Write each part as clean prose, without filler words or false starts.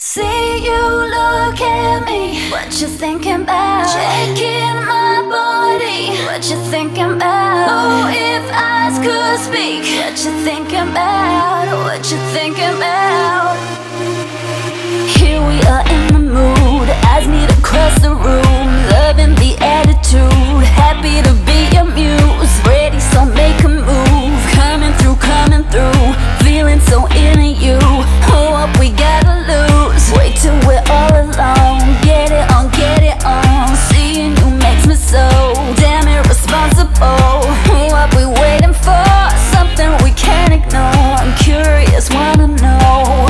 See you look at me, what you thinking about? Checking my body, what you thinking about? Oh, if eyes could speak, what you thinking about? What you thinking about? Here we are in the mood, eyes meet across the room, loving the attitude, happy to be your muse, ready so make a move, coming through, feeling so into you. Oh, what we gotta lose, wait till we're all alone, get it on, seeing you makes me so damn irresponsible. What we waiting for, something we can't ignore, I'm curious, wanna know.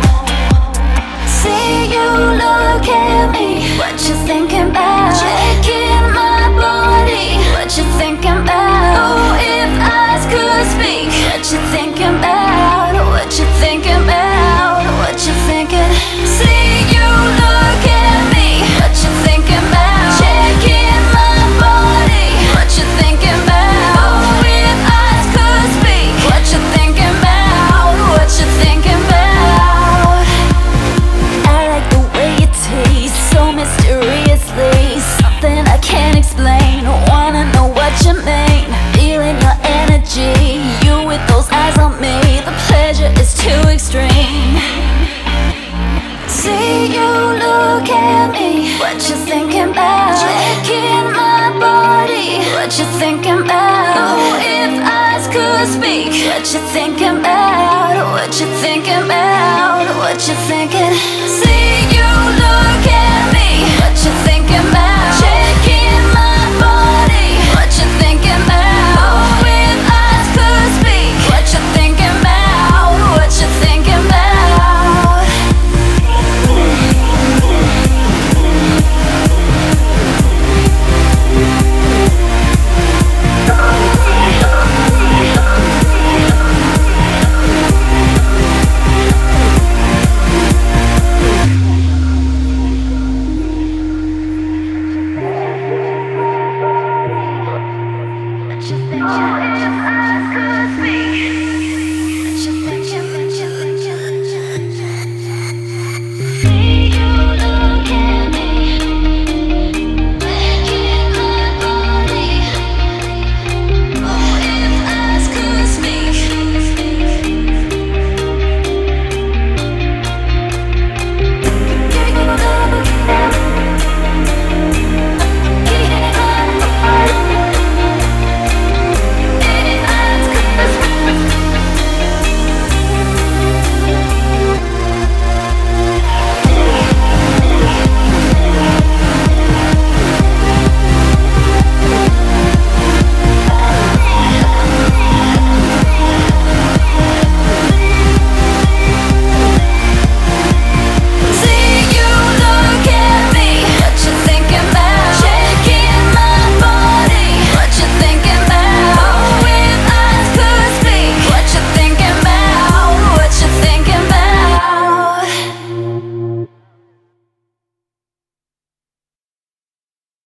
See you look at me, what you thinking about? Checking my body, what you thinking about? Oh, if eyes could speak, what you thinking about? What you thinking about? What you thinking? See you look at me, what you thinking about? Checking my body, what you thinking about? Oh, if eyes could speak, what you thinking about? What you thinking about? I like the way you taste, so mysteriously, something I can't explain. Wanna know what you mean, feeling your energy, you with those eyes on me, the pleasure is too extreme. See you look at me, what you thinking about? Checking my body, what you thinking about? Oh, if eyes could speak, what you thinking about? What you thinking about? What you thinking? See